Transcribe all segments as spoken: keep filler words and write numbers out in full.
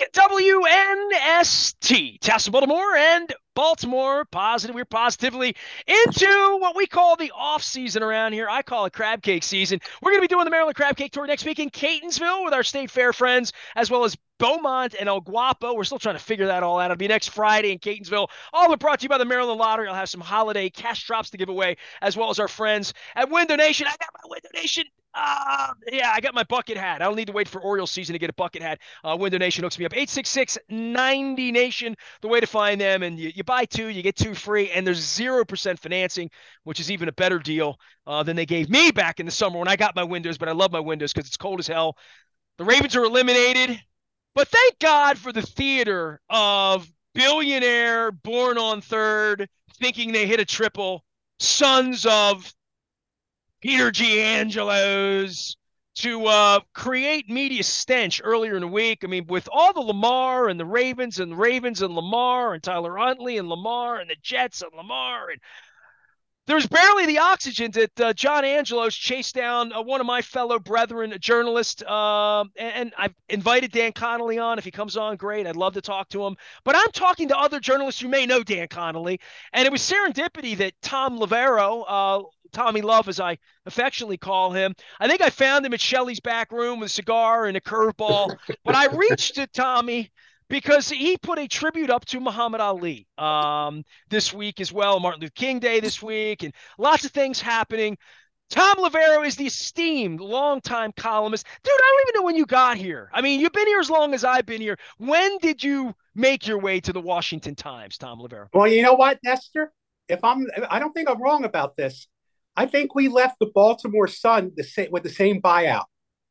W N S T, Tessa Baltimore and Baltimore positive. We're positively into what we call the off season around here. I call it crab cake season. We're going to be doing the Maryland Crab Cake Tour next week in Catonsville with our State Fair friends, as well as Beaumont and El Guapo. We're still trying to figure that all out. It'll be next Friday in Catonsville. All of it brought to you by the Maryland Lottery. I'll have some holiday cash drops to give away, as well as our friends at Window Nation. I got my Window Nation. Uh, yeah, I got my bucket hat. I don't need to wait for Orioles season to get a bucket hat. Uh, Window Nation hooks me up. eight six six, ninety Nation, the way to find them. And you, you buy two, you get two free, and there's zero percent financing, which is even a better deal uh, than they gave me back in the summer when I got my windows. But I love my windows because it's cold as hell. The Ravens are eliminated. But thank God for the theater of billionaire born on third, thinking they hit a triple, sons of Peter Giangelo's, to uh, create media stench earlier in the week. I mean, with all the Lamar and the Ravens and the Ravens and Lamar and Tyler Huntley and Lamar and the Jets and Lamar, and there's barely the oxygen that uh, John Angelos chased down uh, one of my fellow brethren, a journalist, uh, and, and I've invited Dan Connolly on. If he comes on, great. I'd love to talk to him. But I'm talking to other journalists who may know Dan Connolly, and it was serendipity that Tom Lavero, uh, Tommy Love, as I affectionately call him, I think I found him at Shelley's back room with a cigar and a curveball. But I reached to Tommy because he put a tribute up to Muhammad Ali um, this week as well, Martin Luther King Day this week, and lots of things happening. Tom Lavero is the esteemed longtime columnist. Dude, I don't even know when you got here. I mean, you've been here as long as I've been here. When did you make your way to the Washington Times, Tom Lavero? Well, you know what, Nestor? If I'm, I don't think I'm wrong about this. I think we left the Baltimore Sun the same, with the same buyout.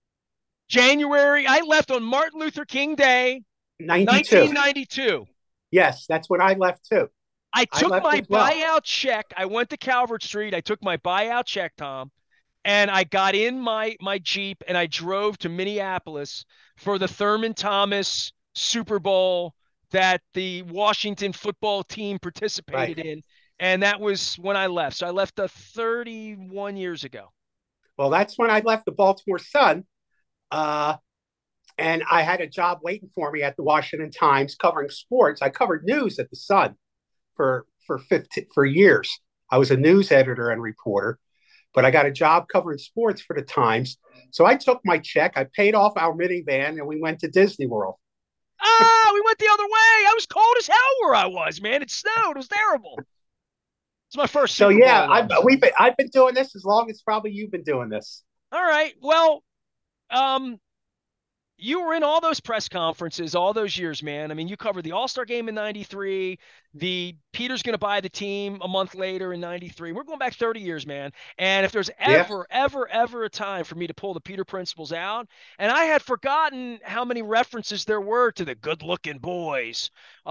January, I left on Martin Luther King Day, ninety-two. nineteen ninety-two. Yes, that's when I left too. I I took left my as well. buyout check. I went to Calvert Street. I took my buyout check, Tom, and I got in my my Jeep and I drove to Minneapolis for the Thurman Thomas Super Bowl that the Washington football team participated Right. in. And that was when I left. So I left uh, thirty-one years ago. Well, that's when I left the Baltimore Sun. Uh, and I had a job waiting for me at the Washington Times covering sports. I covered news at the Sun for for fifteen, for years. I was a news editor and reporter, but I got a job covering sports for the Times. So I took my check, I paid off our minivan, and we went to Disney World. Ah, we went the other way. I was cold as hell where I was, man. It snowed. It was terrible. It's my first So Super yeah, Bowl, I've though. we've been, I've been doing this as long as probably you've been doing this. All right. Well, um, you were in all those press conferences all those years, man. I mean, you covered the All-Star game in ninety-three, the Peter's going to buy the team a month later in ninety-three. We're going back thirty years, man. And if there's Yeah. ever, ever, ever a time for me to pull the Peter principles out, and I had forgotten how many references there were to the good-looking boys,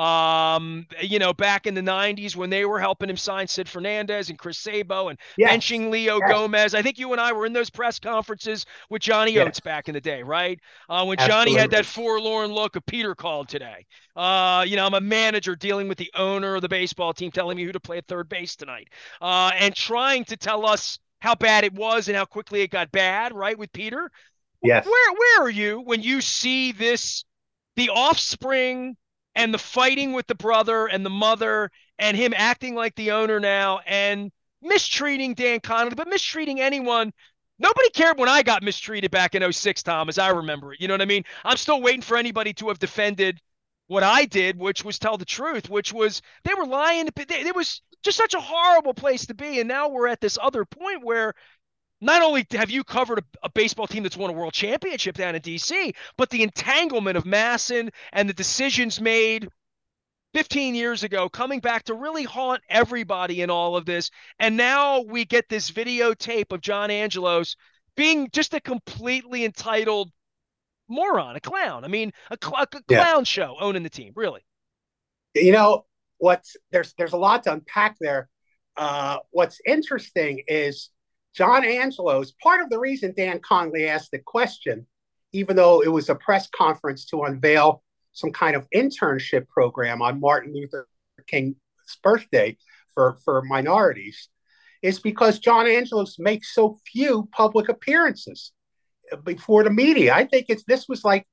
um, you know, back in the nineties when they were helping him sign Sid Fernandez and Chris Sabo and Yes. benching Leo Yes. Gomez. I think you and I were in those press conferences with Johnny Yes. Oates back in the day, right? Uh, when Johnny had that Absolutely. forlorn look of Peter called today. Uh, you know, I'm a manager dealing with the owner of the baseball team telling me who to play at third base tonight, uh, and trying to tell us how bad it was and how quickly it got bad, right, with Peter. Yes. Where where are you when you see this, the offspring and the fighting with the brother and the mother and him acting like the owner now and mistreating Dan Connolly, but mistreating anyone? Nobody cared when I got mistreated back in oh six, Tom, as I remember it. You know what I mean? I'm still waiting for anybody to have defended what I did, which was tell the truth, which was they were lying. It was just such a horrible place to be. And now we're at this other point where not only have you covered a, a baseball team that's won a world championship down in D C, but the entanglement of Masson and the decisions made fifteen years ago coming back to really haunt everybody in all of this. And now we get this videotape of John Angelos being just a completely entitled moron, a clown. I mean, a, cl- a Yeah. clown show owning the team, really. You know what's there's there's a lot to unpack there. Uh, what's interesting is John Angelos. Part of the reason Dan Conley asked the question, even though it was a press conference to unveil some kind of internship program on Martin Luther King's birthday for for minorities, is because John Angelos makes so few public appearances before the media. I think it's this was like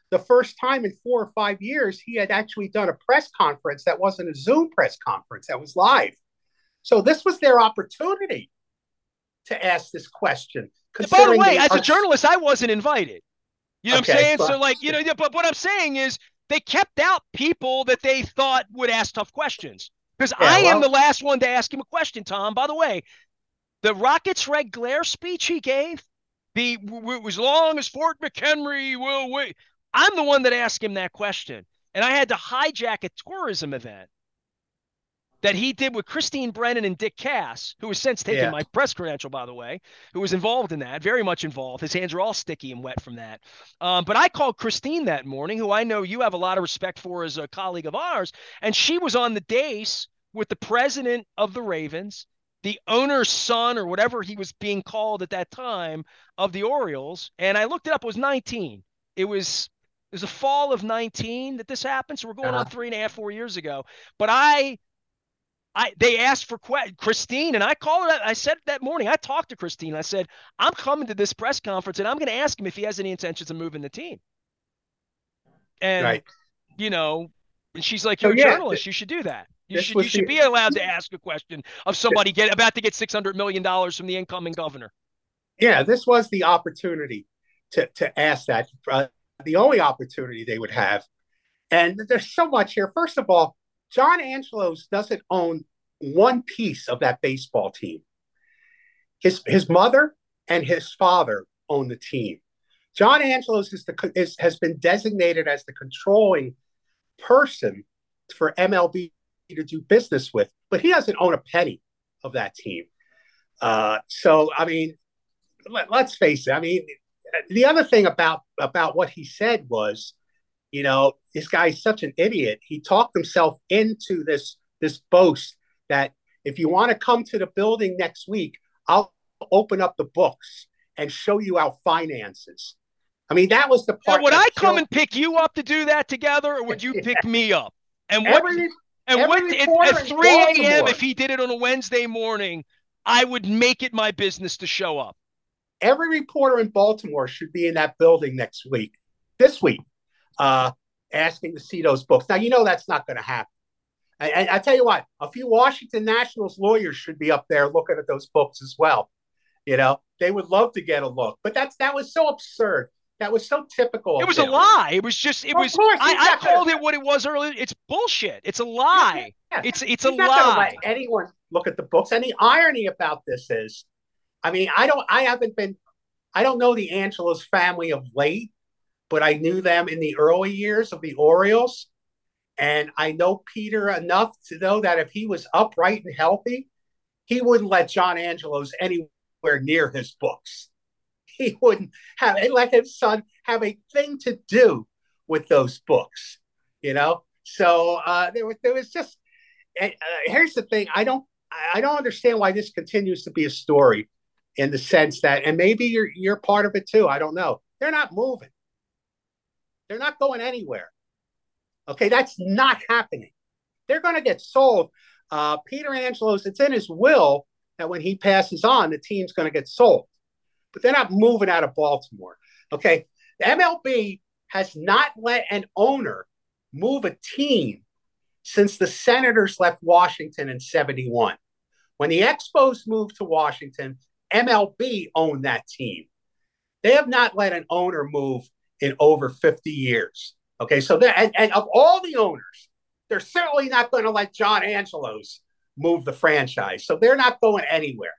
the first time in four or five years he had actually done a press conference that wasn't a Zoom press conference, that was live. So this was their opportunity to ask this question. By the way, Considering as are, a journalist, I wasn't invited. You know okay, what I'm saying? But, so, like, you know, but what I'm saying is they kept out people that they thought would ask tough questions. Because yeah, I well, am the last one to ask him a question, Tom. By the way, the Rockets Red Glare speech he gave, the as long as Fort McHenry will wait, I'm the one that asked him that question. And I had to hijack a tourism event that he did with Christine Brennan and Dick Cass, who has since taken yeah. my press credential, by the way, who was involved in that, very much involved. His hands are all sticky and wet from that. Um, but I called Christine that morning, who I know you have a lot of respect for as a colleague of ours, and she was on the dais with the president of the Ravens, the owner's son, or whatever he was being called at that time, of the Orioles, and I looked it up. It was nineteen. It was it was the fall of nineteen that this happened, so we're going uh-huh. on three and a half, four years ago. But I – I, they asked for que- Christine, and I called her. I said that morning, I talked to Christine. I said, I'm coming to this press conference, and I'm going to ask him if he has any intentions of moving the team. And, right. you know, and she's like, you're so, a yeah, journalist. Th- you should do that. You should you should the- be allowed to ask a question of somebody get about to get six hundred million dollars from the incoming governor. Yeah, this was the opportunity to, to ask that. Uh, the only opportunity they would have. And there's so much here. First of all, John Angelos doesn't own one piece of that baseball team. His his mother and his father own the team. John Angelos is the is, has been designated as the controlling person for M L B to do business with, but he doesn't own a penny of that team. Uh, so, I mean, let, let's face it. I mean, the other thing about about what he said was, you know, this guy's such an idiot. He talked himself into this, this boast that if you want to come to the building next week, I'll open up the books and show you our finances. I mean, that was the part. Now, would I come and pick you up to do that together, or would you pick yeah. me up? And what? Every, and what? At, at three a.m., if he did it on a Wednesday morning, I would make it my business to show up. Every reporter in Baltimore should be in that building next week, this week. Uh, asking to see those books. Now, you know that's not going to happen. And, and I tell you what, a few Washington Nationals lawyers should be up there looking at those books as well. You know, they would love to get a look. But that's that was so absurd. That was so typical. It was him. a lie. It was just, it well, was, course, I, I called gonna, it what it was earlier. It's bullshit. It's a lie. Yeah, it's it's a he's not lie. Gonna let anyone look at the books. And the irony about this is, I mean, I don't, I haven't been, I don't know the Angelos family of late, but I knew them in the early years of the Orioles. And I know Peter enough to know that if he was upright and healthy, he wouldn't let John Angelos anywhere near his books. He wouldn't have let his son have a thing to do with those books, you know? So uh, there was, there was just, uh, here's the thing. I don't, I don't understand why this continues to be a story in the sense that, and maybe you're, you're part of it too. I don't know. They're not moving. They're not going anywhere. Okay, that's not happening. They're going to get sold. Uh, Peter Angelos, it's in his will that when he passes on, the team's going to get sold. But they're not moving out of Baltimore. Okay, the M L B has not let an owner move a team since the Senators left Washington in seventy-one. When the Expos moved to Washington, M L B owned that team. They have not let an owner move in over fifty years. Okay, so and, and of all the owners, they're certainly not going to let John Angelos move the franchise. So they're not going anywhere.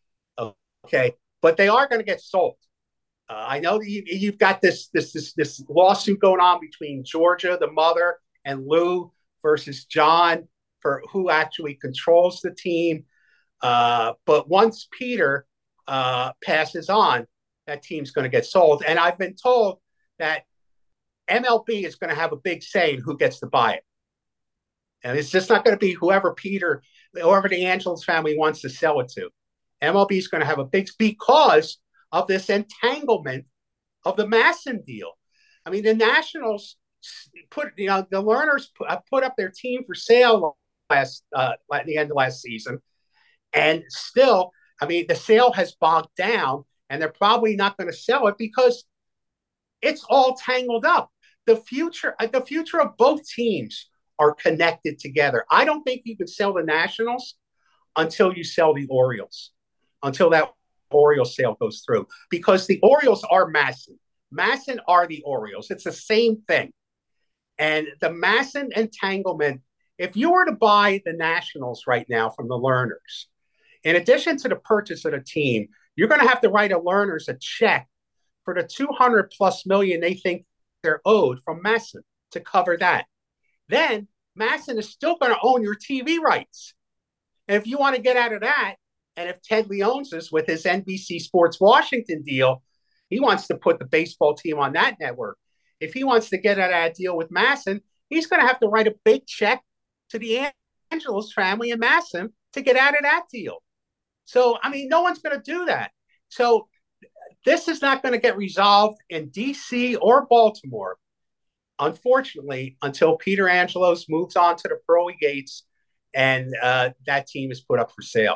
Okay, but they are going to get sold. Uh, I know that you, you've got this, this this this lawsuit going on between Georgia, the mother, and Lou versus John for who actually controls the team. Uh, but once Peter uh, passes on, that team's going to get sold. And I've been told that M L B is going to have a big say in who gets to buy it. And it's just not going to be whoever Peter, whoever the Angelos family wants to sell it to. M L B is going to have a big, because of this entanglement of the Masson deal. I mean, the Nationals put, you know, the Lerners put, put up their team for sale last, uh, at the end of last season. And still, I mean, the sale has bogged down, and they're probably not going to sell it because it's all tangled up. the future, uh, the future of both teams are connected together. I don't think you can sell the Nationals until you sell the Orioles, until that Orioles sale goes through, because the Orioles are MASN. MASN are the Orioles. It's the same thing. And the MASN entanglement, if you were to buy the Nationals right now from the Lerners, in addition to the purchase of the team, you're going to have to write a Lerners a check for the two hundred plus million they think they're owed from MASN to cover that. Then MASN is still going to own your T V rights. And if you want to get out of that, and if Ted Leonsis with his N B C Sports Washington deal, he wants to put the baseball team on that network. If he wants to get out of that deal with MASN, he's going to have to write a big check to the Angelos family and MASN to get out of that deal. So, I mean, no one's going to do that. So this is not going to get resolved in D C or Baltimore, unfortunately, until Peter Angelos moves on to the pearly gates and uh, that team is put up for sale.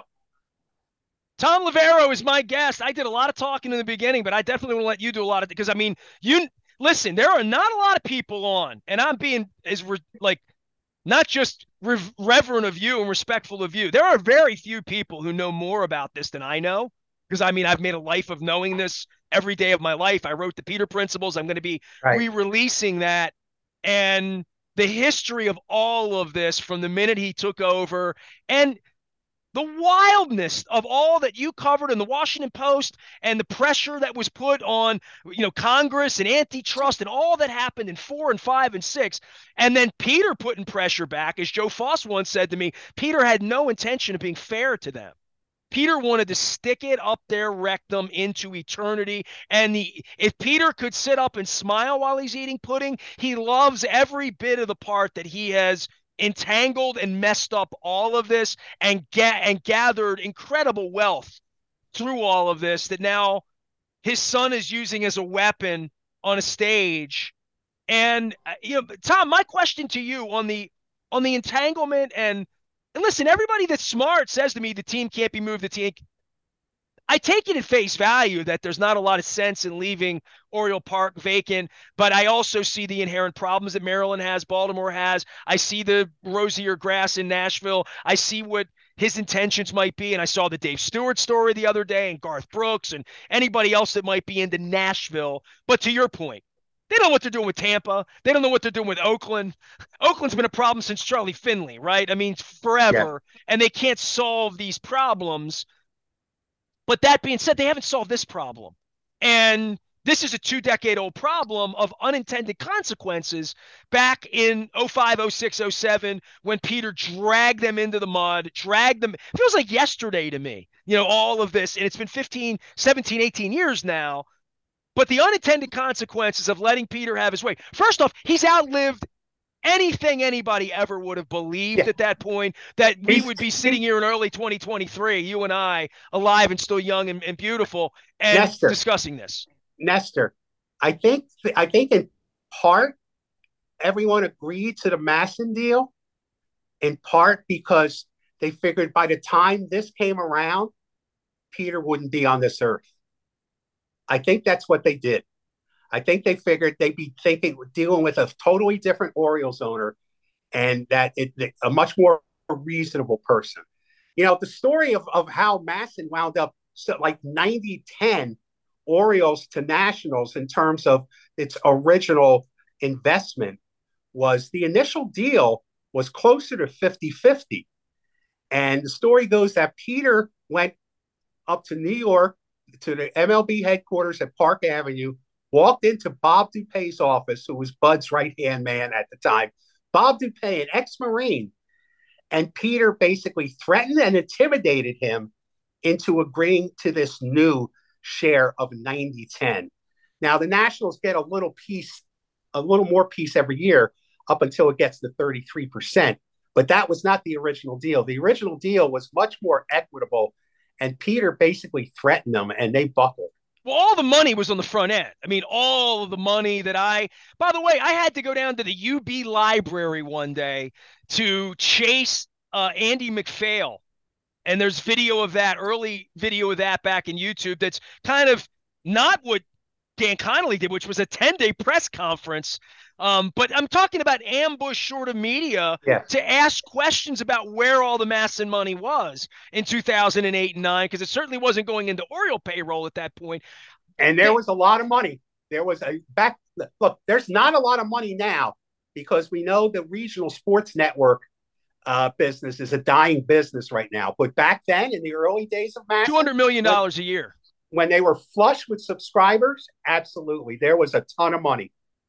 Tom Loverro is my guest. I did a lot of talking in the beginning, but I definitely want to let you do a lot of it because, I mean, you listen, there are not a lot of people on, and I'm being as re, like not just rev, reverent of you and respectful of you. There are very few people who know more about this than I know because, I mean, I've made a life of knowing this every day of my life. I wrote the Peter Principles. I'm going to be right. re-releasing that, and the history of all of this from the minute he took over and the wildness of all that you covered in the Washington Post and the pressure that was put on, you know, Congress and antitrust and all that happened in four and five and six. And then Peter putting pressure back, as Joe Foss once said to me, Peter had no intention of being fair to them. Peter wanted to stick it up their rectum into eternity. And the if Peter could sit up and smile while he's eating pudding, he loves every bit of the part that he has entangled and messed up all of this and ga- and gathered incredible wealth through all of this that now his son is using as a weapon on a stage. And uh, you know, Tom, my question to you on the on the entanglement and and listen, everybody that's smart says to me the team can't be moved. The team. I take it at face value that there's not a lot of sense in leaving Oriole Park vacant, but I also see the inherent problems that Maryland has, Baltimore has. I see the rosier grass in Nashville. I see what his intentions might be, and I saw the Dave Stewart story the other day and Garth Brooks and anybody else that might be into Nashville. But to your point, they don't know what they're doing with Tampa. They don't know what they're doing with Oakland. Oakland's been a problem since Charlie Finley, right? I mean, forever, yeah. And they can't solve these problems. But that being said, they haven't solved this problem. And this is a two-decade-old problem of unintended consequences back in oh five, oh six, oh seven when Peter dragged them into the mud, dragged them. It feels like yesterday to me, you know, all of this. And it's been fifteen, seventeen, eighteen years now. But the unintended consequences of letting Peter have his way. First off, he's outlived anything anybody ever would have believed yeah. at that point, that we would be sitting here in early twenty twenty-three, you and I, alive and still young and, and beautiful, and Nestor, discussing this. Nestor, I think I think in part everyone agreed to the MASN deal, in part because they figured by the time this came around, Peter wouldn't be on this earth. I think that's what they did. I think they figured they'd be thinking, dealing with a totally different Orioles owner, and that it, a much more reasonable person. You know, the story of, of how MASN wound up so like ninety ten Orioles to Nationals in terms of its original investment was the initial deal was closer to fifty fifty. And the story goes that Peter went up to New York to the M L B headquarters at Park Avenue, walked into Bob Dupay's office, who was Bud's right-hand man at the time. Bob Dupay, an ex-Marine, and Peter basically threatened and intimidated him into agreeing to this new share of ninety ten. Now, the Nationals get a little piece, a little more piece every year up until it gets to thirty-three percent. But that was not the original deal. The original deal was much more equitable, and Peter basically threatened them, and they buckled. Well, all the money was on the front end. I mean, all of the money that I, by the way, I had to go down to the U B library one day to chase uh, Andy MacPhail. And there's video of that, early video of that back in YouTube that's kind of not what Dan Connolly did, which was a ten-day press conference. Um, but I'm talking about ambush short of media Yes. to ask questions about where all the MASN money was in two thousand eight and nine, because it certainly wasn't going into Oriole payroll at that point. And there was a lot of money. There was a back. Look, there's not a lot of money now because we know the regional sports network uh, business is a dying business right now. But back then, in the early days of MASN, two hundred million dollars a year. When they were flush with subscribers, absolutely. There was a ton of money.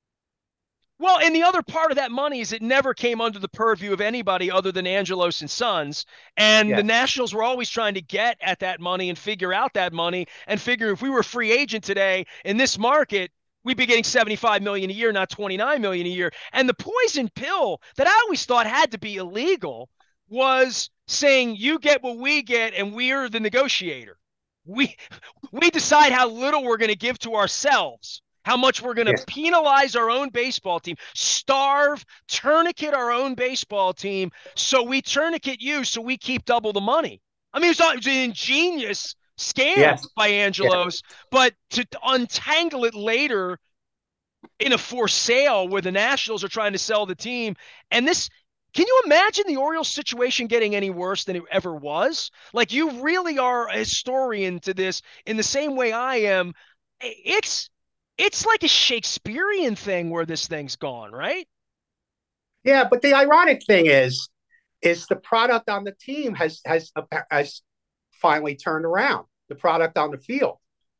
Well, and the other part of that money is it never came under the purview of anybody other than Angelos and Sons. And yes. The Nationals were always trying to get at that money and figure out that money and figure if we were a free agent today in this market, we'd be getting seventy-five million dollars a year, not twenty-nine million dollars a year. And the poison pill that I always thought had to be illegal was saying you get what we get and we're the negotiator. We, we decide how little we're going to give to ourselves. How much we're going to yes. penalize our own baseball team, starve, tourniquet our own baseball team, so we tourniquet you so we keep double the money. I mean, it was, it was an ingenious scam yes. by Angelos, yes. but to untangle it later in a for sale where the Nationals are trying to sell the team, and this – can you imagine the Orioles situation getting any worse than it ever was? Like, you really are a historian to this in the same way I am. It's – It's like a Shakespearean thing where this thing's gone, right? Yeah, but the ironic thing is, is the product on the team has has has finally turned around. The product on the field,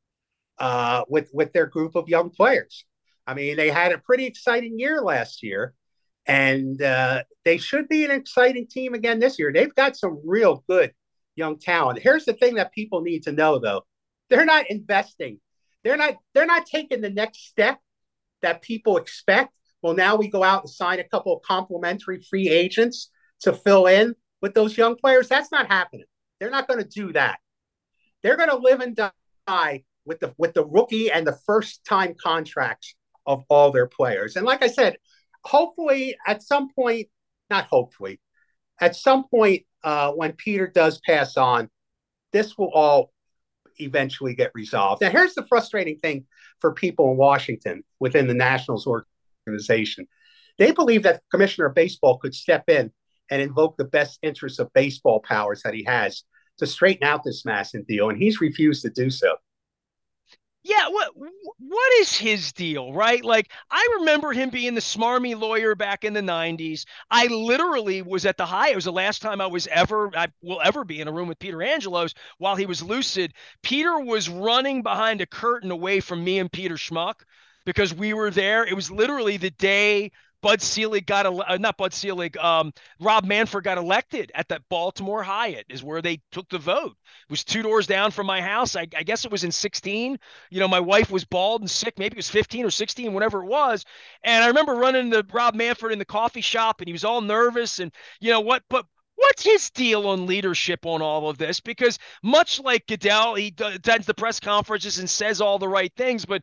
uh, with with their group of young players. I mean, they had a pretty exciting year last year, and uh, they should be an exciting team again this year. They've got some real good young talent. Here's the thing that people need to know, though: they're not investing. They're not they're not taking the next step that people expect. Well, now we go out and sign a couple of complimentary free agents to fill in with those young players. That's not happening. They're not going to do that. They're going to live and die with the with the rookie and the first time contracts of all their players. And like I said, hopefully at some point, not hopefully, at some point uh, when Peter does pass on, this will all eventually get resolved. Now, here's the frustrating thing for people in Washington within the Nationals organization. They believe that the commissioner of baseball could step in and invoke the best interests of baseball powers that he has to straighten out this MASN deal, and he's refused to do so. Yeah, what what is his deal, right? Like, I remember him being the smarmy lawyer back in the nineties. I literally was at the high. It was the last time I was ever, I will ever be in a room with Peter Angelos while he was lucid. Peter was running behind a curtain away from me and Peter Schmuck because we were there. It was literally the day Bud Selig got, uh, not Bud Selig, um, Rob Manfred got elected at that Baltimore Hyatt is where they took the vote. It was two doors down from my house. I, I guess it was in sixteen. You know, my wife was bald and sick. Maybe it was fifteen or sixteen, whatever it was. And I remember running into Rob Manfred in the coffee shop, and he was all nervous. And, you know, what, but what's his deal on leadership on all of this? Because much like Goodell, he attends the press conferences and says all the right things, but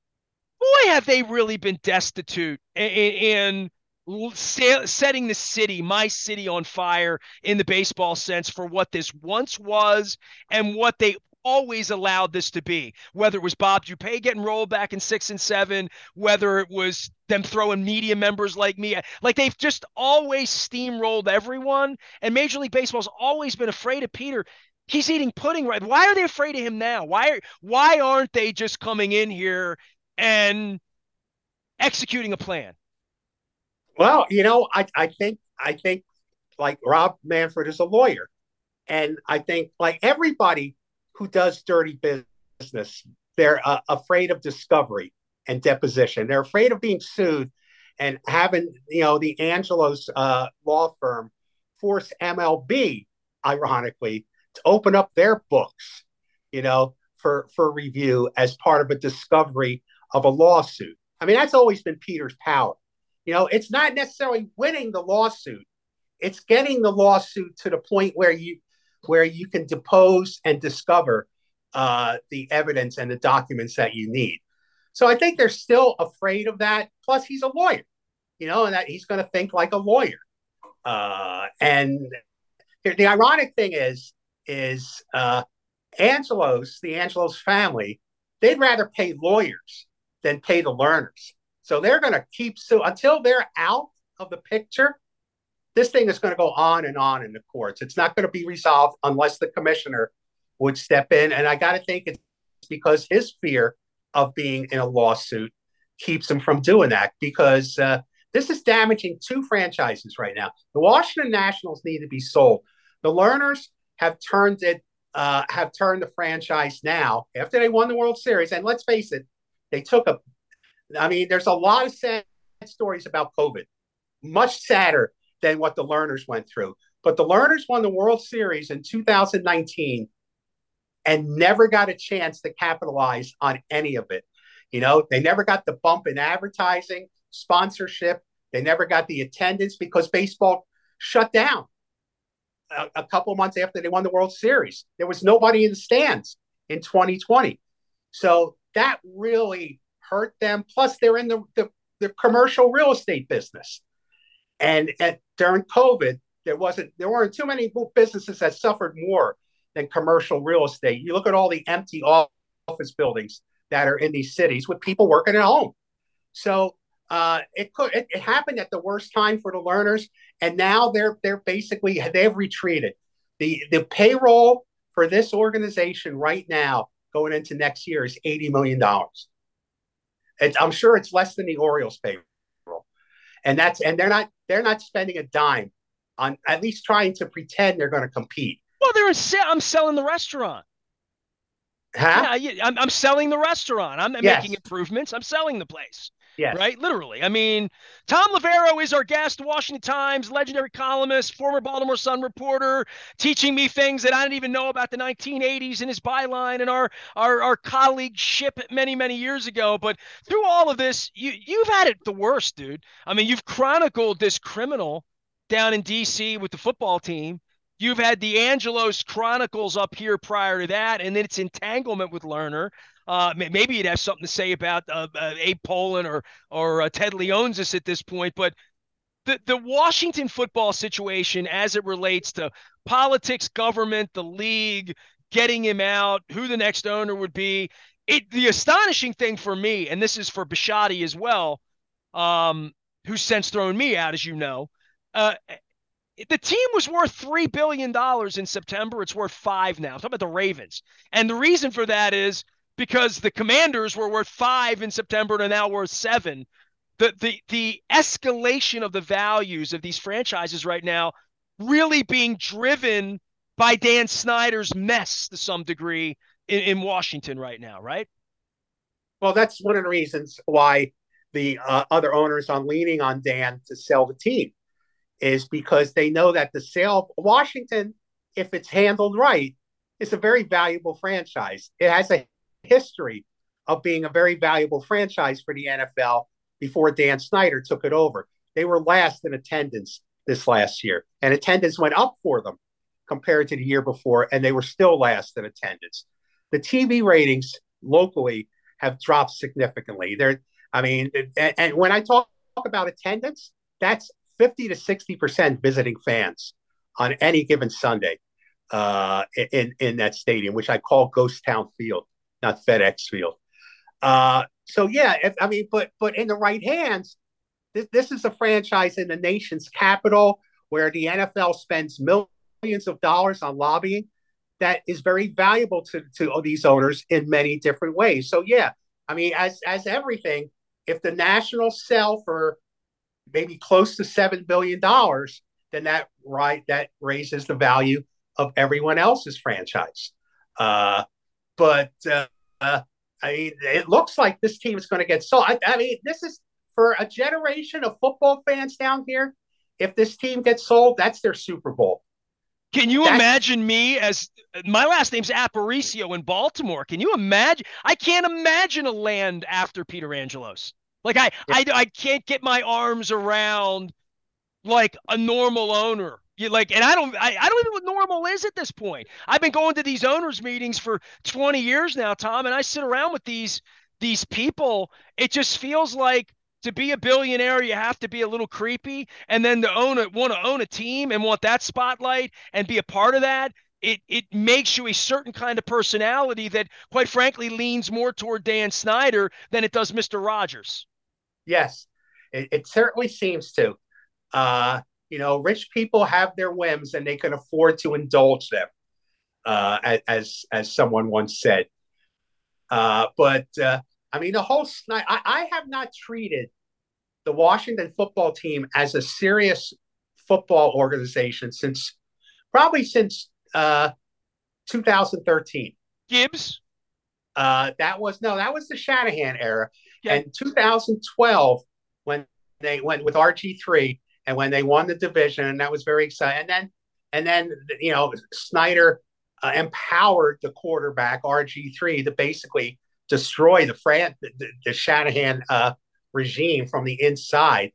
boy, have they really been destitute in, in setting the city, my city, on fire in the baseball sense for what this once was and what they always allowed this to be. Whether it was Bob Dupay getting rolled back in six and seven, whether it was them throwing media members like me, like they've just always steamrolled everyone. And Major League Baseball's always been afraid of Peter. He's eating pudding, right? Why are they afraid of him now? Why are, why aren't they just coming in here and executing a plan? Well, you know, I, I think I think like Rob Manfred is a lawyer. And I think like everybody who does dirty business, they're uh, afraid of discovery and deposition. They're afraid of being sued and having, you know, the Angelos uh, law firm force M L B, ironically, to open up their books, you know, for, for review as part of a discovery of a lawsuit. I mean, that's always been Peter's power. You know, it's not necessarily winning the lawsuit. It's getting the lawsuit to the point where you where you can depose and discover uh, the evidence and the documents that you need. So I think they're still afraid of that. Plus, he's a lawyer, you know, and that he's going to think like a lawyer. Uh, and the ironic thing is, is uh, Angelos, the Angelos family, they'd rather pay lawyers than pay the learners. So they're going to keep so until they're out of the picture. This thing is going to go on and on in the courts. It's not going to be resolved unless the commissioner would step in. And I got to think it's because his fear of being in a lawsuit keeps him from doing that, because uh, this is damaging two franchises right now. The Washington Nationals need to be sold. The Learners have turned it, uh, have turned the franchise now after they won the World Series. And let's face it, they took a, I mean, there's a lot of sad stories about COVID, much sadder than what the Learners went through. But the Learners won the World Series in two thousand nineteen and never got a chance to capitalize on any of it. You know, they never got the bump in advertising, sponsorship. They never got the attendance because baseball shut down a, a couple of months after they won the World Series. There was nobody in the stands in twenty twenty. So that really hurt them. Plus, they're in the, the, the commercial real estate business. And at, during COVID, there wasn't there weren't too many businesses that suffered more than commercial real estate. You look at all the empty office buildings that are in these cities with people working at home. So uh, it could it, it happened at the worst time for the Learners, and now they're they're basically they've retreated. The the payroll for this organization right now going into next year is eighty million dollars. I'm sure it's less than the Orioles payroll. And that's and they're not they're not spending a dime on at least trying to pretend they're going to compete. Well, they're in, I'm selling the restaurant. Huh? Yeah, I'm, I'm selling the restaurant. I'm yes. making improvements. I'm selling the place. Yes. Right? Literally. I mean, Tom Lavero is our guest, Washington Times, legendary columnist, former Baltimore Sun reporter, teaching me things that I didn't even know about the nineteen eighties in his byline and our our our colleague ship many, many years ago. But through all of this, you you've had it the worst, dude. I mean, you've chronicled this criminal down in D C with the football team. You've had the Angelos Chronicles up here prior to that, and then its entanglement with Lerner. Uh, maybe you'd have something to say about uh, uh, Abe Pollin or or uh, Ted Leonsis at this point. But the, the Washington football situation as it relates to politics, government, the league, getting him out, who the next owner would be. It, the astonishing thing for me, and this is for Bisciotti as well, um, who's since thrown me out, as you know, uh, the team was worth three billion dollars in September. It's worth five now. I'm talking about the Ravens. And the reason for that is because the Commanders were worth five in September and are now worth seven. The, the, the escalation of the values of these franchises right now really being driven by Dan Snyder's mess to some degree in, in Washington right now, right? Well, that's one of the reasons why the uh, other owners are leaning on Dan to sell the team, is because they know that the sale of Washington, if it's handled right, is a very valuable franchise. It has a history of being a very valuable franchise for the N F L before Dan Snyder took it over. They were last in attendance this last year, and attendance went up for them compared to the year before, and they were still last in attendance. The T V ratings locally have dropped significantly. They're, I mean, and, and when I talk about attendance, that's fifty to sixty percent visiting fans on any given Sunday uh, in, in that stadium, which I call Ghost Town Field, not FedEx Field. Uh, so, yeah, if, I mean, but but in the right hands, this, this is a franchise in the nation's capital where the N F L spends millions of dollars on lobbying that is very valuable to, to these owners in many different ways. So, yeah, I mean, as as everything, if the Nationals sell for maybe close to seven billion dollars, then that right that raises the value of everyone else's franchise. Uh, but uh, uh, I mean, it looks like this team is going to get sold. I, I mean, this is for a generation of football fans down here. If this team gets sold, that's their Super Bowl. Can you that's, imagine me as my last name's Aparicio in Baltimore? Can you imagine? I can't imagine a land after Peter Angelos. Like I, yeah. I, I can't get my arms around like a normal owner. You like, and I don't, I, I don't even know what normal is at this point. I've been going to these owners meetings for twenty years now, Tom, and I sit around with these, these people. It just feels like to be a billionaire, you have to be a little creepy, and then to own a, want to own a team and want that spotlight and be a part of that. it it makes you a certain kind of personality that, quite frankly, leans more toward Dan Snyder than it does Mister Rogers. Yes, it, it certainly seems to. Uh, you know, rich people have their whims and they can afford to indulge them, uh, as as someone once said. Uh, but uh, I mean, the whole I, I have not treated the Washington football team as a serious football organization since probably since uh, two thousand thirteen. Gibbs? Uh, that was no, that was the Shanahan era, Okay. and two thousand twelve when they went with R G three and when they won the division, and that was very exciting. And then, and then you know, Snyder uh, empowered the quarterback R G three to basically destroy the Fran the, the Shanahan uh, regime from the inside.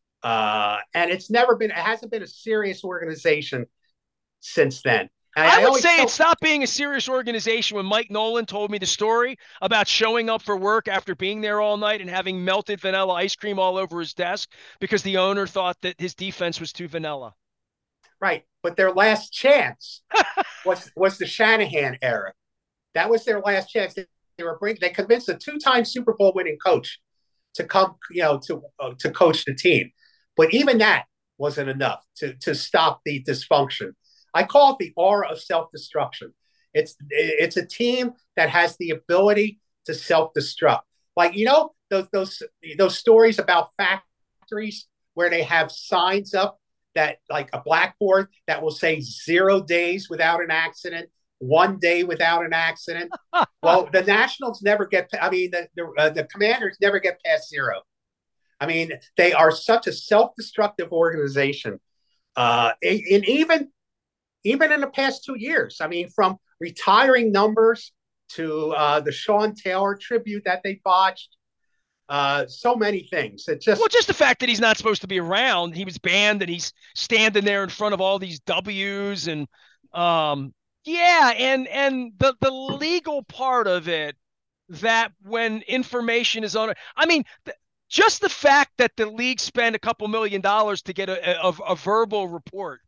Uh, and it's never been, it hasn't been a serious organization since then. I I, I would always say tell, it stopped being a serious organization when Mike Nolan told me the story about showing up for work after being there all night and having melted vanilla ice cream all over his desk because the owner thought that his defense was too vanilla. right, but their last chance was was the Shanahan era. That was their last chance. They, they were bring, they convinced a two-time Super Bowl winning coach to come, you know, to uh, to coach the team, but even that wasn't enough to to stop the dysfunction. I call it the aura of self-destruction. It's it's a team that has the ability to self-destruct. Like, you know, those those those stories about factories where they have signs up that, like a blackboard that will say zero days without an accident, one day without an accident. Well, the Nationals never get. I mean, the the, uh, the Commanders never get past zero. I mean, they are such a self-destructive organization. Uh, and even even in the past two years, I mean, from retiring numbers to uh, the Sean Taylor tribute that they botched, uh, so many things. It Well, just just the fact that he's not supposed to be around. He was banned and he's standing there in front of all these W's and um yeah, and and the the legal part of it, that when information is on it. I mean, th- just the fact that the league spent a couple million dollars to get a, a, a verbal report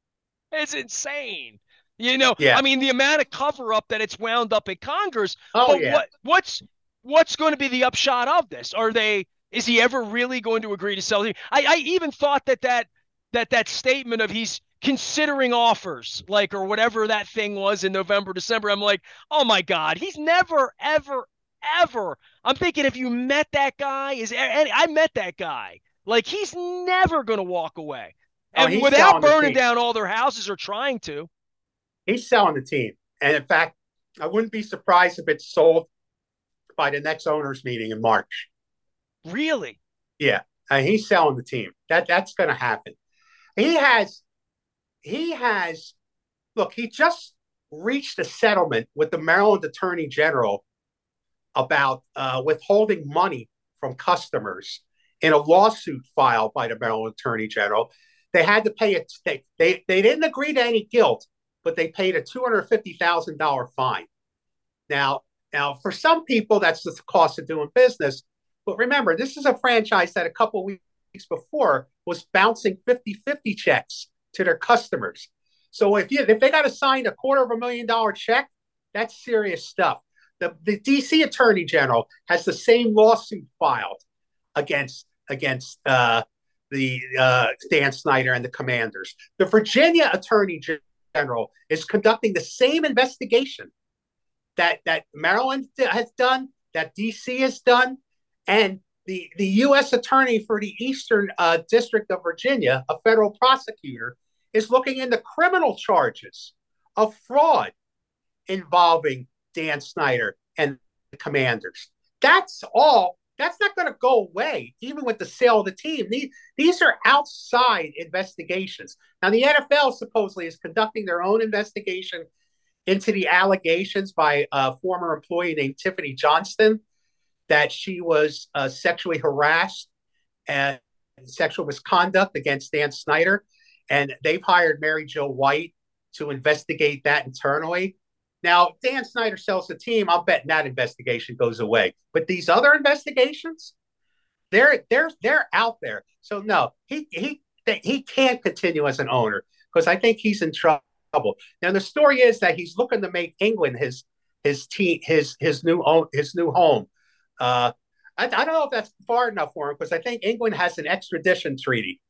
is insane. You know, yeah. I mean, the amount of cover up that it's wound up in Congress. Oh But yeah. what what's what's going to be the upshot of this? Are they? Is he ever really going to agree to sell? I I even thought that that that that statement of he's considering offers, like, or whatever that thing was in November, December. I'm like, oh my God, he's never, ever, ever. I'm thinking, if you met that guy, is I met that guy. Like, he's never going to walk away. Oh, And he's without selling the burning team. down all their houses or trying to. He's selling the team, and in fact, I wouldn't be surprised if it's sold by the next owners meeting in March. Really? Yeah, uh, he's selling the team. That that's going to happen. He has he has look. He just reached a settlement with the Maryland Attorney General about uh, withholding money from customers in a lawsuit filed by the Maryland Attorney General. They had to pay it. They, they, they didn't agree to any guilt, but they paid a two hundred fifty thousand dollars fine. Now, now, for some people, that's the cost of doing business. But remember, this is a franchise that a couple of weeks before was bouncing fifty-fifty checks to their customers. So if you if they got to sign a quarter of a million dollar check, that's serious stuff. The, the D C Attorney General has the same lawsuit filed against against uh, the uh, Dan Snyder and the Commanders. The Virginia Attorney General is conducting the same investigation that that Maryland has done, that D C has done, and the the U S Attorney for the Eastern uh, District of Virginia, a federal prosecutor, is looking into criminal charges of fraud involving Dan Snyder and the Commanders. That's all. That's not going to go away, even with the sale of the team. These, these are outside investigations. Now, the N F L supposedly is conducting their own investigation into the allegations by a former employee named Tiffany Johnston that she was uh, sexually harassed and sexual misconduct against Dan Snyder. And they've hired Mary Jo White to investigate that internally. Now, Dan Snyder sells the team. I'm betting that investigation goes away. But these other investigations, they're they're they're out there. So no, he he he can't continue as an owner because I think he's in trouble. trouble. Now the story is that he's looking to make England his his team his his new own his new home. Uh, I, I don't know if that's far enough for him because I think England has an extradition treaty.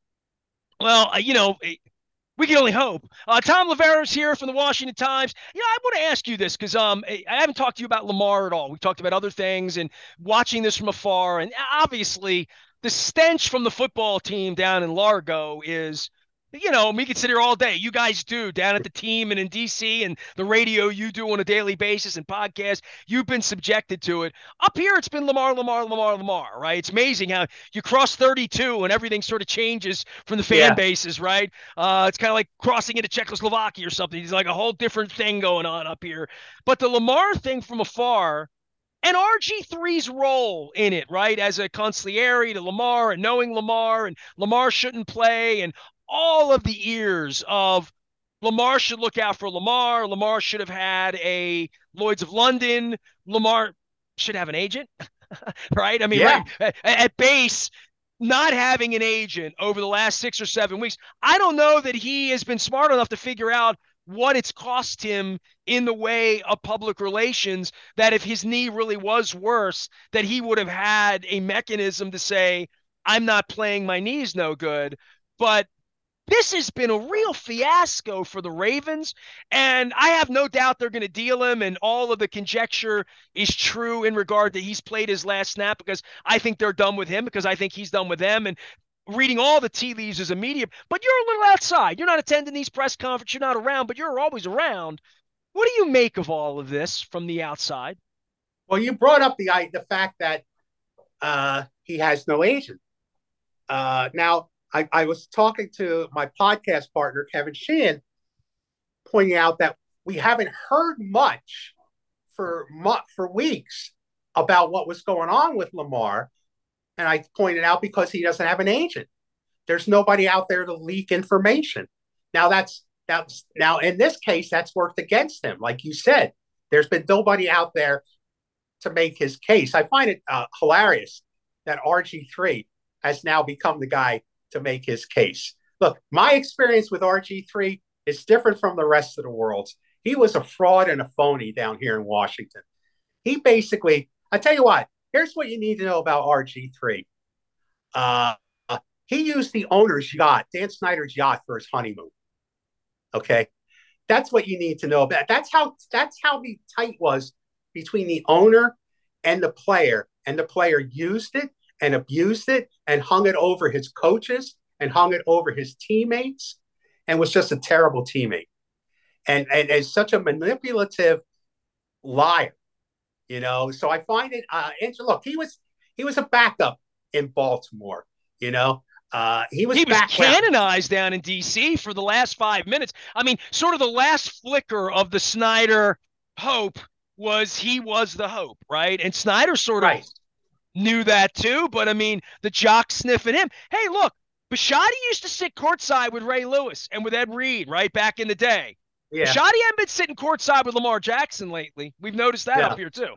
Well, uh, you know, we can only hope. Uh, Tom Lavera's here from the Washington Times. You know, I want to ask you this because um, I haven't talked to you about Lamar at all. We've talked about other things and watching this from afar. And obviously, the stench from the football team down in Largo is, you know, we could sit here all day. You guys do down at the team and in D C and the radio you do on a daily basis and podcast. You've been subjected to it. Up here, it's been Lamar, Lamar, Lamar, Lamar, right? It's amazing how you cross thirty-two and everything sort of changes from the fan Yeah. bases, right? Uh, it's kind of like crossing into Czechoslovakia or something. It's like a whole different thing going on up here. But the Lamar thing from afar, and R G three's role in it, right? As a consigliere to Lamar and knowing Lamar and Lamar shouldn't play and all of the ears of Lamar should look out for Lamar. Lamar should have had a Lloyd's of London. Lamar should have an agent, right? I mean, Yeah. right at, at base, not having an agent over the last six or seven weeks, I don't know that he has been smart enough to figure out what it's cost him in the way of public relations, that if his knee really was worse, that he would have had a mechanism to say, I'm not playing, my knee's no good. But this has been a real fiasco for the Ravens, and I have no doubt they're going to deal him, and all of the conjecture is true in regard that he's played his last snap, because I think they're done with him, because I think he's done with them, and reading all the tea leaves as a media. But you're a little outside. You're not attending these press conferences. You're not around, but you're always around. What do you make of all of this from the outside? Well, you brought up the the fact that uh, he has no agent. Uh, now, I, I was talking to my podcast partner, Kevin Sheehan, pointing out that we haven't heard much for for weeks about what was going on with Lamar. And I pointed out because he doesn't have an agent. There's nobody out there to leak information. Now that's that's now in this case, that's worked against him. Like you said, there's been nobody out there to make his case. I find it uh, hilarious that R G three has now become the guy to make his case. Look, my experience with R G three is different from the rest of the world. He was a fraud and a phony down here in Washington. He basically, I tell you what, here's what you need to know about R G three. Uh, he used the owner's yacht, Dan Snyder's yacht, for his honeymoon. Okay, that's what you need to know about. That's how that's how the tight was between the owner and the player, and the player used it and abused it and hung it over his coaches and hung it over his teammates, and was just a terrible teammate, and and is such a manipulative liar, you know. So I find it. Uh, look, he was he was a backup in Baltimore, you know. Uh, he was he was canonized around. down in D C for the last five minutes. I mean, sort of the last flicker of the Snyder hope was he was the hope, right? And Snyder sort of right. knew that too. But I mean, the jock sniffing him. Hey, look, Bisciotti used to sit courtside with Ray Lewis and with Ed Reed, right, back in the day. Yeah. Bisciotti hasn't been sitting courtside with Lamar Jackson lately. We've noticed that no. up here too.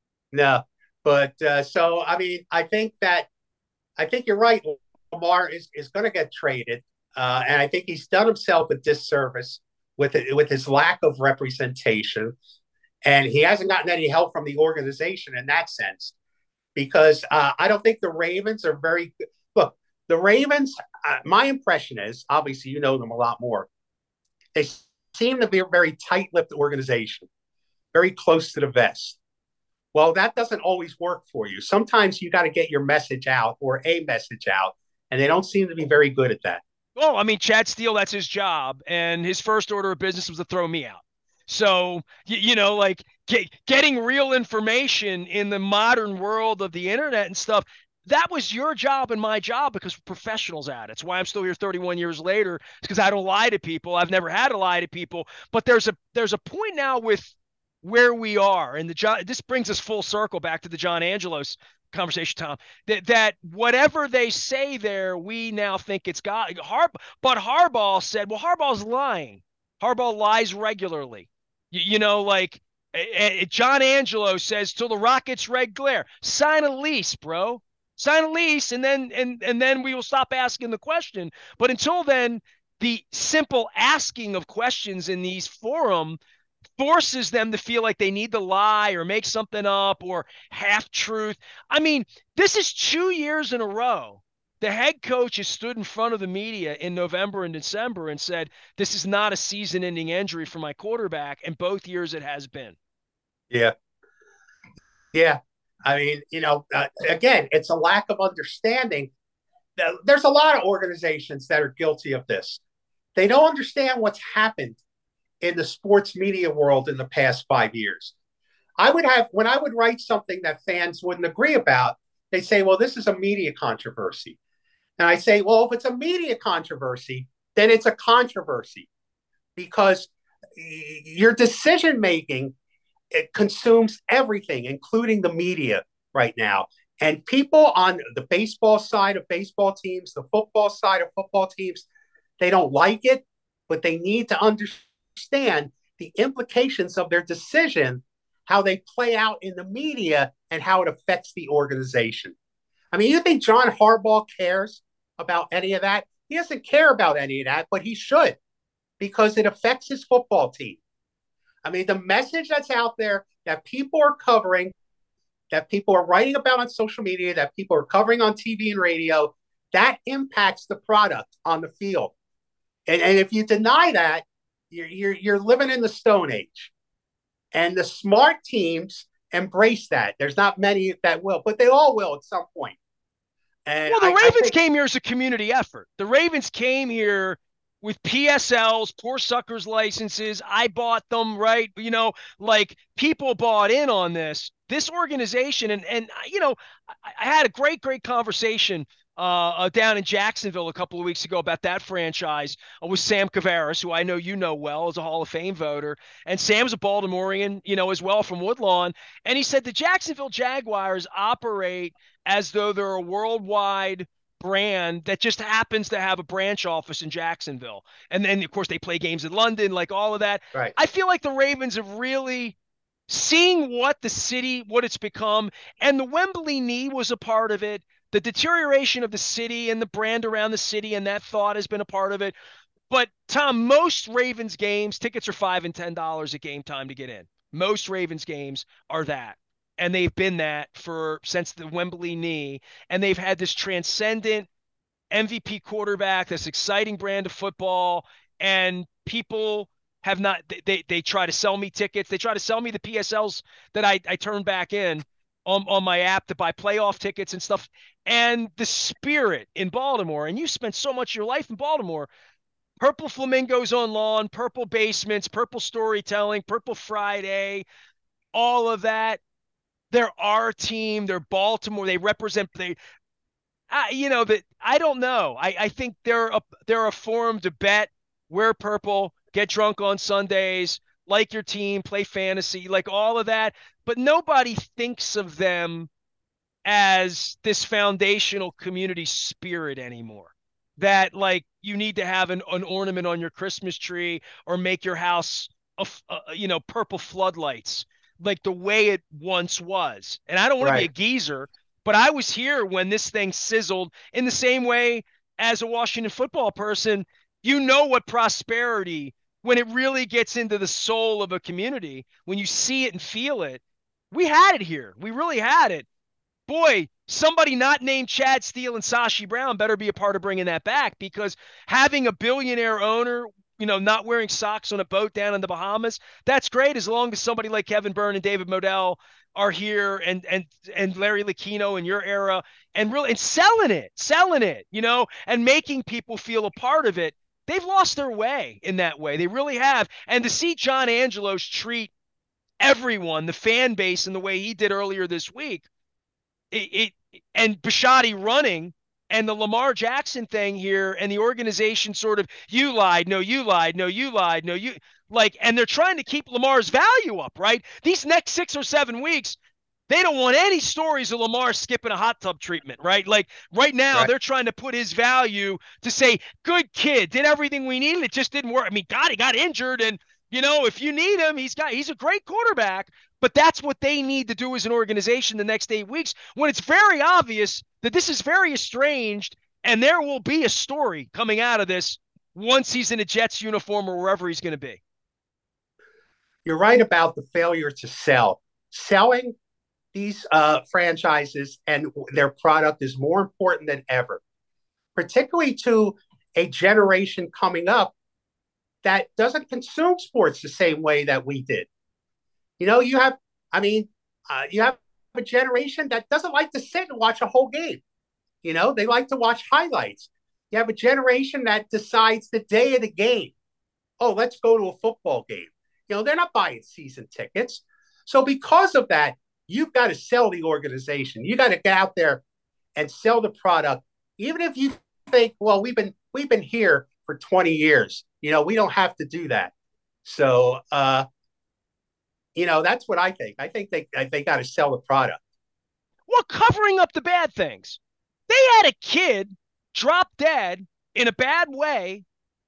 No, but uh, so I mean, I think that I think you're right. Lamar is, is going to get traded, uh, and I think he's done himself a disservice with it, with his lack of representation, and he hasn't gotten any help from the organization in that sense, because uh, I don't think the Ravens are very good. Look, the Ravens. Uh, my impression is, obviously, you know them a lot more. They seem to be a very tight-lipped organization, very close to the vest. Well, that doesn't always work for you. Sometimes you got to get your message out, or a message out, and they don't seem to be very good at that. Well, I mean, Chad Steele, that's his job, and his first order of business was to throw me out. So, you, you know, like get, getting real information in the modern world of the internet and stuff, that was your job and my job, because we're professionals at it. It's why I'm still here thirty-one years later. It's because I don't lie to people. I've never had to lie to people. But there's a there's a point now with where we are, and the John, this brings us full circle back to the John Angelos conversation, Tom, that, that whatever they say there, we now think it's got Har, but Harbaugh said, well, Harbaugh's lying. Harbaugh lies regularly. You, you know, like uh, John Angelo says, till the Rockets red glare, sign a lease, bro, sign a lease. And then, and, and then we will stop asking the question. But until then, the simple asking of questions in these forum forces them to feel like they need to lie or make something up or half truth. I mean, this is two years in a row. The head coach has stood in front of the media in November and December and said, this is not a season ending injury for my quarterback. And both years it has been. Yeah. Yeah. I mean, you know, uh, again, it's a lack of understanding. There's a lot of organizations that are guilty of this. They don't understand what's happened in the sports media world in the past five years. I would have, when I would write something that fans wouldn't agree about, they say, well, this is a media controversy. And I say, well, if it's a media controversy, then it's a controversy because your decision making, it consumes everything, including the media right now. And people on the baseball side of baseball teams, the football side of football teams, they don't like it, but they need to understand the implications of their decision, how they play out in the media, and how it affects the organization. I mean, you think John Harbaugh cares about any of that? He doesn't care about any of that, but he should, because it affects his football team. I mean, the message that's out there that people are covering, that people are writing about on social media, that people are covering on T V and radio, that impacts the product on the field. And, and if you deny that, you're, you're, you're living in the Stone Age. And the smart teams embrace that. There's not many that will, but they all will at some point. And well, the I, Ravens I think, came here as a community effort. The Ravens came here with P S Ls, poor suckers licenses. I bought them, right? You know, like people bought in on this. This organization, and, and you know, I, I had a great, great conversation uh, uh, down in Jacksonville a couple of weeks ago about that franchise uh, with Sam Kavaris, who I know you know well as a Hall of Fame voter. And Sam's a Baltimorean, you know, as well from Woodlawn. And he said the Jacksonville Jaguars operate as though they're a worldwide brand that just happens to have a branch office in Jacksonville. And then, of course, they play games in London, like all of that. right. I feel like the Ravens have really seeing what the city, what it's become, and the Wembley knee was a part of it. The deterioration of the city and the brand around the city and that thought has been a part of it. But Tom, most Ravens games, tickets are five and ten dollars at game time to get in. Most Ravens games are that. And they've been that for since the Wembley knee. And they've had this transcendent M V P quarterback, this exciting brand of football, and people have not they, they they try to sell me tickets. They try to sell me the P S Ls that I, I turn back in on, on my app to buy playoff tickets and stuff. And the spirit in Baltimore, and you spent so much of your life in Baltimore, purple flamingos on lawn, purple basements, purple storytelling, purple Friday, all of that. They're our team. They're Baltimore. They represent they uh, you know that I don't know. I, I think they're a they're a forum to bet, wear purple, get drunk on Sundays, like your team, play fantasy, like all of that. But nobody thinks of them as this foundational community spirit anymore. That like you need to have an, an ornament on your Christmas tree or make your house, a, a, you know, purple floodlights like the way it once was. And I don't want to be a Right. geezer, but I was here when this thing sizzled in the same way as a Washington football person. You know what prosperity, when it really gets into the soul of a community, when you see it and feel it, we had it here. We really had it. Boy, somebody not named Chad Steele and Sashi Brown better be a part of bringing that back, because having a billionaire owner, you know, not wearing socks on a boat down in the Bahamas, that's great as long as somebody like Kevin Byrne and David Modell are here, and and and Larry Lucchino in your era, and really and selling it, selling it, you know, and making people feel a part of it. They've lost their way in that way. They really have. And to see John Angelos treat everyone, the fan base, in the way he did earlier this week, it, it and Bisciotti running, and the Lamar Jackson thing here, and the organization sort of, you lied, no, you lied, no, you lied, no, you like, and they're trying to keep Lamar's value up, right? These next six or seven weeks, they don't want any stories of Lamar skipping a hot tub treatment, right? Like right now, Right. they're trying to put his value to say, good kid, did everything we needed. It just didn't work. I mean, God, he got injured, and you know, if you need him, he's got he's a great quarterback. But that's what they need to do as an organization the next eight weeks, when it's very obvious that this is very estranged, and there will be a story coming out of this once he's in a Jets uniform or wherever he's going to be. You're right about the failure to sell. Selling these uh, franchises and their product is more important than ever, particularly to a generation coming up that doesn't consume sports the same way that we did. You know, you have, I mean, uh, you have a generation that doesn't like to sit and watch a whole game. You know, they like to watch highlights. You have a generation that decides the day of the game. Oh, let's go to a football game. You know, they're not buying season tickets. So because of that, you've got to sell the organization. You got to get out there and sell the product. Even if you think, well, we've been we've been here for twenty years. You know, we don't have to do that. So, uh, you know, that's what I think. I think they they got to sell the product. Well, covering up the bad things. They had a kid drop dead in a bad way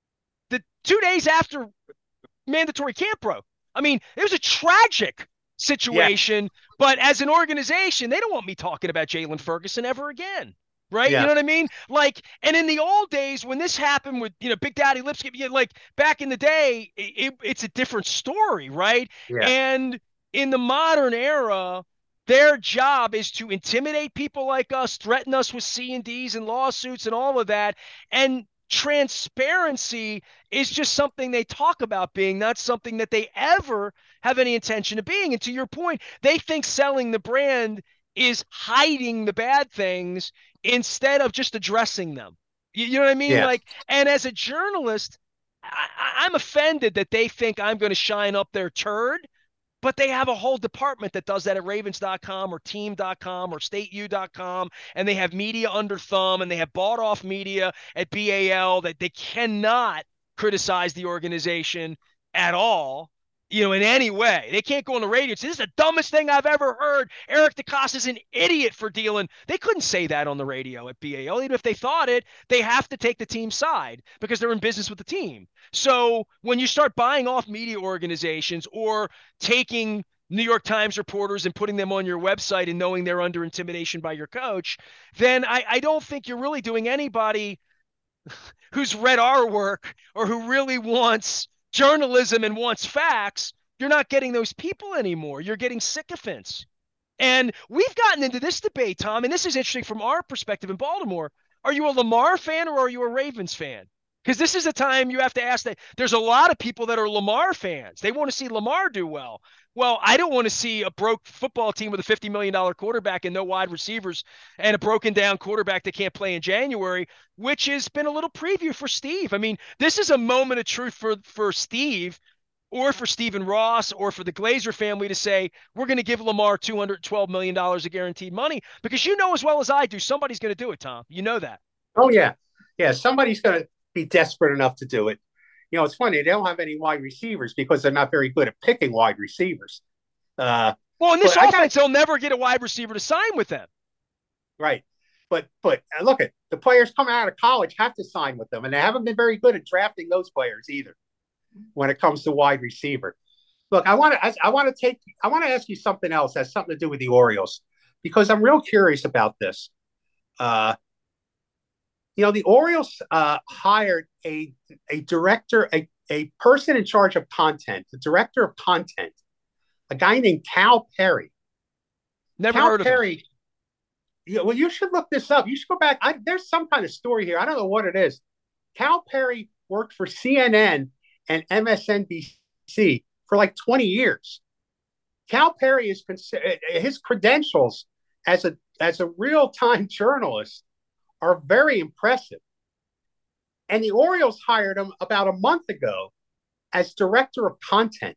the two days after mandatory camp broke. I mean, it was a tragic situation, yeah. But as an organization, they don't want me talking about Jalen Ferguson ever again. Right? Yeah. You know what I mean? Like, and in the old days when this happened with, you know, Big Daddy Lipscomb, like back in the day, it, it's a different story, right? Yeah. And in the modern era, their job is to intimidate people like us, threaten us with C and Ds and lawsuits and all of that. And transparency is just something they talk about being, not something that they ever have any intention of being. And to your point, they think selling the brand is hiding the bad things instead of just addressing them. You, you know what I mean? Yeah. Like, and as a journalist, I, I'm offended that they think I'm going to shine up their turd, but they have a whole department that does that at ravens dot com or team dot com or state u dot com, and they have media under thumb, and they have bought off media at B A L that they cannot criticize the organization at all. You know, in any way. They can't go on the radio and say, this is the dumbest thing I've ever heard. Eric DeCosta's an idiot for dealing. They couldn't say that on the radio at B A L. Even if they thought it, they have to take the team's side because they're in business with the team. So when you start buying off media organizations or taking New York Times reporters and putting them on your website and knowing they're under intimidation by your coach, then I, I don't think you're really doing anybody who's read our work or who really wants journalism and wants facts. You're not getting those people anymore. You're getting sycophants. And we've gotten into this debate, Tom, and this is interesting from our perspective in Baltimore. Are you a Lamar fan or are you a Ravens fan? Because this is a time you have to ask that. There's a lot of people that are Lamar fans. They want to see Lamar do well. Well, I don't want to see a broke football team with a fifty million dollars quarterback and no wide receivers and a broken down quarterback that can't play in January, which has been a little preview for Steve. I mean, this is a moment of truth for, for Steve or for Stephen Ross or for the Glazer family to say, we're going to give Lamar two hundred twelve million dollars of guaranteed money, because you know as well as I do, somebody's going to do it, Tom. You know that. Oh, yeah. Yeah, somebody's going to be desperate enough to do it. You know, it's funny. They don't have any wide receivers because they're not very good at picking wide receivers. Uh, well, in this offense, gotta, they'll never get a wide receiver to sign with them. Right. But but look at the players coming out of college have to sign with them, and they haven't been very good at drafting those players either when it comes to wide receiver. Look, I want to I, I want to take I want to ask you something else that has something to do with the Orioles, because I'm real curious about this. Uh, You know, the Orioles uh, hired a a director, a, a person in charge of content, the director of content, a guy named Cal Perry. Never Cal heard Perry, of him. You, well, you should look this up. You should go back. I, there's some kind of story here. I don't know what it is. Cal Perry worked for C N N and M S N B C for like twenty years. Cal Perry is his credentials as a as a real-time journalist are very impressive. And the Orioles hired him about a month ago as director of content.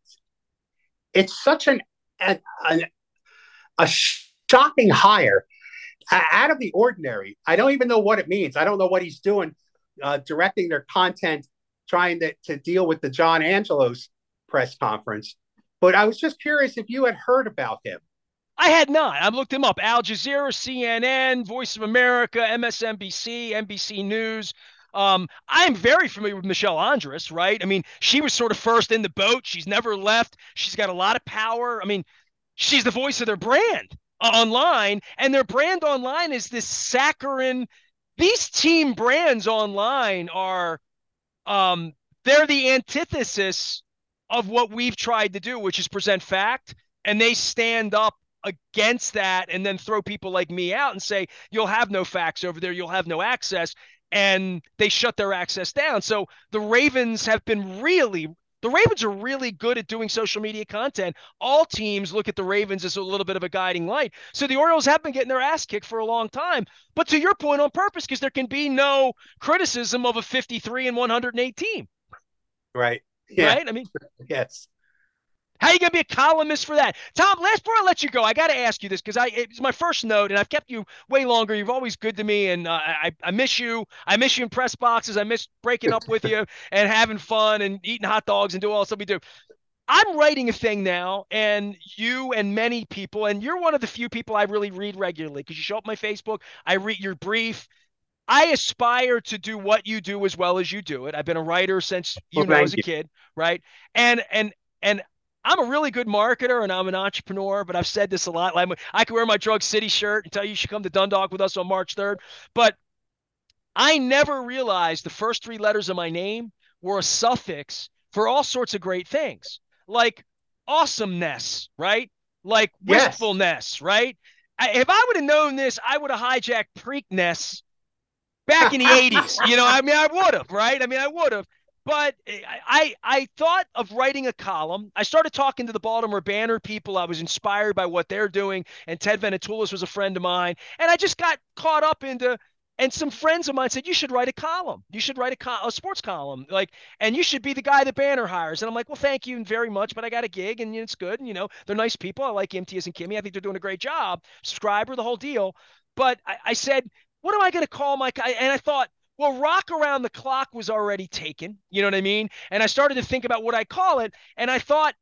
It's such an, an, an a shocking hire, uh, out of the ordinary. I don't even know what it means. I don't know what he's doing, uh, directing their content, trying to, to deal with the John Angelos press conference. But I was just curious if you had heard about him. I had not. I've looked him up. Al Jazeera, C N N, Voice of America, M S N B C, N B C News. Um, I'm very familiar with Michelle Andres, right? I mean, she was sort of first in the boat. She's never left. She's got a lot of power. I mean, she's the voice of their brand online, and their brand online is this saccharine. These team brands online are um, they're the antithesis of what we've tried to do, which is present fact, and they stand up against that and then throw people like me out and say, you'll have no facts over there, you'll have no access, and they shut their access down. So the Ravens have been really the Ravens are really good at doing social media content. All teams look at the Ravens as a little bit of a guiding light. So the Orioles have been getting their ass kicked for a long time. But to your point, on purpose, because there can be no criticism of a fifty-three and one hundred eight team. Right. Yeah. Right? I mean, Yes. how are you going to be a columnist for that? Tom, last before I let you go, I got to ask you this because I it's my first note, and I've kept you way longer. You're always good to me, and uh, I I miss you. I miss you in press boxes. I miss breaking up with you and having fun and eating hot dogs and doing all the stuff we do. I'm writing a thing now, and you and many people, and you're one of the few people I really read regularly because you show up on my Facebook. I read your brief. I aspire to do what you do as well as you do it. I've been a writer since you Well, know as thank a you. kid, right? And and and I'm a really good marketer and I'm an entrepreneur, but I've said this a lot. Like I could wear my Drug City shirt and tell you you should come to Dundalk with us on March third. But I never realized the first three letters of my name were a suffix for all sorts of great things, like awesomeness, right? Like Yes. wistfulness, right? I, if I would have known this, I would have hijacked Preakness back in the eighties. You know, I mean, I would have, right? I mean, I would have. But I, I thought of writing a column. I started talking to the Baltimore Banner people. I was inspired by what they're doing, and Ted Venetoulis was a friend of mine. And I just got caught up into. And some friends of mine said you should write a column. You should write a, co- a sports column, like, and you should be the guy that Banner hires. And I'm like, well, thank you very much, but I got a gig, and it's good. And you know, they're nice people. I like Imtiaz and Kimmy. I think they're doing a great job. Subscriber, the whole deal. But I, I said, what am I going to call my? And I thought, well, Rock Around the Clock was already taken. You know what I mean? And I started to think about what I call it, and I thought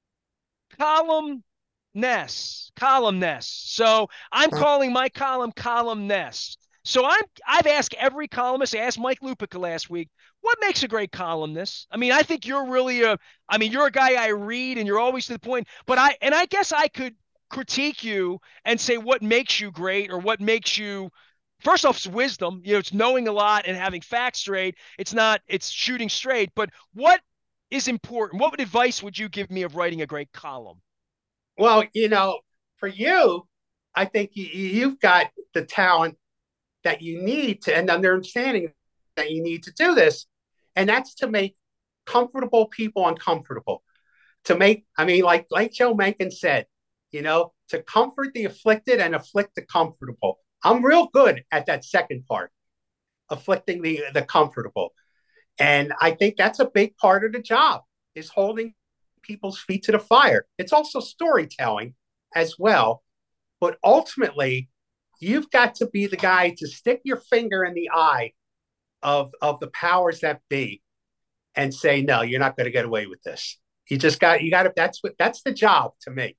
column Ness, column Ness. So I'm calling my column column Ness. So I'm I've asked every columnist. I asked Mike Lupica last week, what makes a great columnist? I mean, I think you're really a I mean, you're a guy I read and you're always to the point, but I and I guess I could critique you and say what makes you great or what makes you first off, it's wisdom. You know, it's knowing a lot and having facts straight. It's not, it's shooting straight. But what is important? What advice would you give me of writing a great column? Well, you know, for you, I think you, you've got the talent that you need to, and understanding that you need to do this. And that's to make comfortable people uncomfortable. To make, I mean, like like Joe Mencken said, you know, to comfort the afflicted and afflict the comfortable. I'm real good at that second part, afflicting the the comfortable. And I think that's a big part of the job is holding people's feet to the fire. It's also storytelling as well. But ultimately, you've got to be the guy to stick your finger in the eye of, of the powers that be and say, no, you're not going to get away with this. You just got, you got to, that's what, that's the job to me.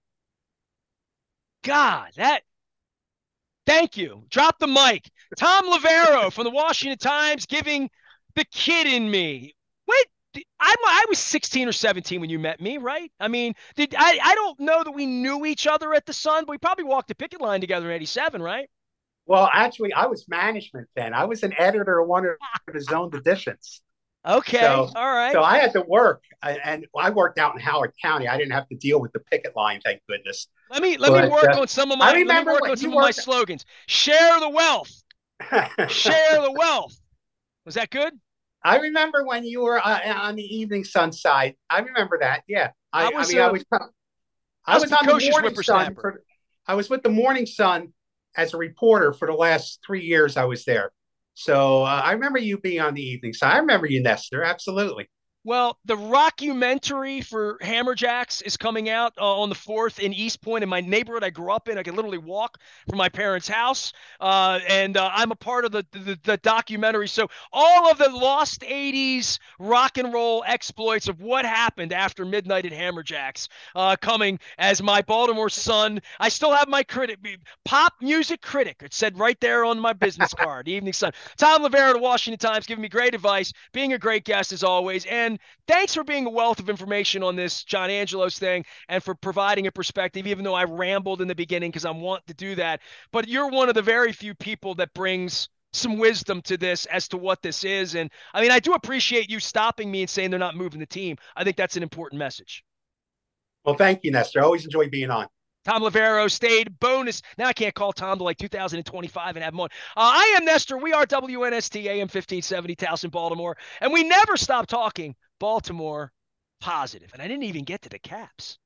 God, that thank you. Drop the mic. Tom Lavero from the Washington Times giving the kid in me. Wait, I'm, I was sixteen or seventeen when you met me, right? I mean, did I, I don't know that we knew each other at the Sun, but we probably walked the picket line together in eighty-seven, right? Well, actually, I was management then. I was an editor of one of the zoned editions. Okay. So, All right. so I had to work, and I worked out in Howard County. I didn't have to deal with the picket line, thank goodness. Let me let me But work uh, on some of I my let me remember work on when you some of my worked. slogans. Share the wealth. Share the wealth. Was that good? I remember when you were uh, on the Evening Sun side. I remember that. Yeah. I I, I was mean, I a was I I was a was on the precocious Morning Sun whippersnapper. for. I was with the Morning Sun as a reporter for the last three years. I was there. So uh, I remember you being on the Evening Sun. I remember you, Nestor. Absolutely. Well, the rockumentary for Hammerjacks is coming out uh, on the fourth in East Point in my neighborhood I grew up in. I could literally walk from my parents' house. Uh, and uh, I'm a part of the, the, the documentary. So all of the lost eighties rock and roll exploits of what happened after midnight at Hammerjacks uh, coming as my Baltimore Sun. I still have my critic, pop music critic. It said right there on my business card, Evening Sun. Tom Lavera, the Washington Times, giving me great advice, being a great guest as always. And thanks for being a wealth of information on this John Angelos thing and for providing a perspective, even though I rambled in the beginning because I want to do that. But you're one of the very few people that brings some wisdom to this as to what this is. And I mean, I do appreciate you stopping me and saying they're not moving the team. I think that's an important message. Well, thank you, Nestor. I always enjoy being on. Tom Lavero stayed. Bonus. Now I can't call Tom to like two thousand twenty-five and have him on. Uh, I am Nestor. We are W N S T A M fifteen seventy, Towson, Baltimore. And we never stop talking Baltimore positive. And I didn't even get to the Caps.